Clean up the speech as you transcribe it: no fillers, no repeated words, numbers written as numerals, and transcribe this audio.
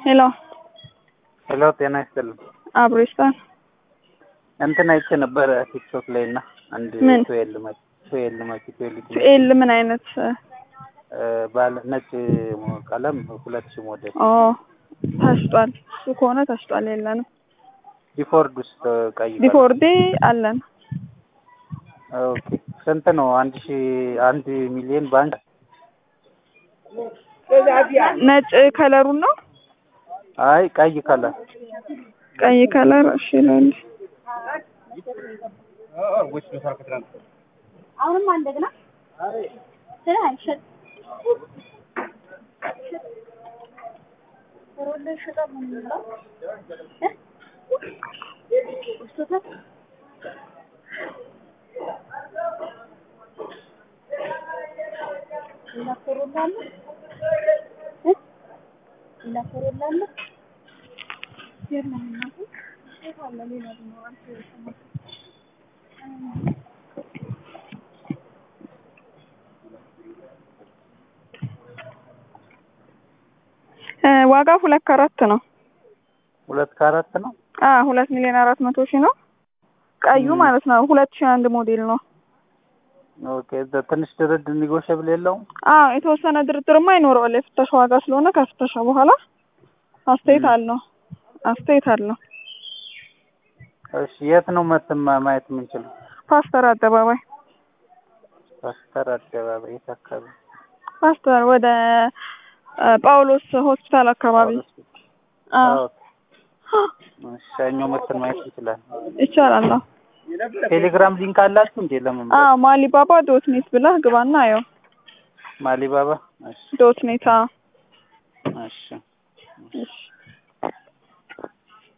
ሄሎ ሄሎ ጤና ይስጥልኝ። አብሮስታን እንትን አይቼ ነበር ቲክቶክ ላይ እና አንድ ቱኤል ምን አይነት ባለ ነጭ ቀለም 2000 ሞዴል ታሽጧል። እሱ ከሆነ ታሽጧል። የለንም። ዲፎርድ ውስጥ ቀይ ዲፎርድ አለን። ኦኬ ስንት ነው? 1 ሚሊዮን ባንክ ነጭ ከለሩን ነው? አይ ቀይ ከለር እሺ ይላል። አሁንም እንደገና ስራ አይሸጥ ወሮለ ሸጣ ምን ነው ዋጋ 2 ካራት ነው። 2 ካራት ነው። 2,400,000 ነው። ቀዩ ማለት ነው 2001 ሞዴል ነው። ኦኬ ትንሽ ድርድር ኒጎሽብል የለውም? የተወሰነ ድርድርማ ይኖረዋል። የፍተሻ ዋጋ ስለሆነ ከፍተሻ በኋላ አስተያየት አለው። እሺ የት ነው ማየት የምንችለው? ፓስተር አደባባይ የታከለ ፓስተር ወደ ጳውሎስ ሆስፒታል አካባቢ። ሰኞ መተን ማየት ይችላል። ቴሌግራም ሊንክ አላችሁ እንዴ? ለምን ማሊባባ.ኔት ብለህ ግባና አየው። ማሊባባ .ኔት እሺ